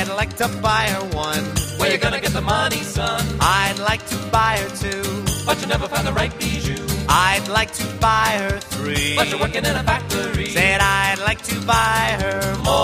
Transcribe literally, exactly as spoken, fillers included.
I'd like to buy her one. Where you gonna get the money, son? I'd like to buy her two. But you never found the right bijou. I'd like to buy her three. But you're working in a factory. Said I'd like to buy her more.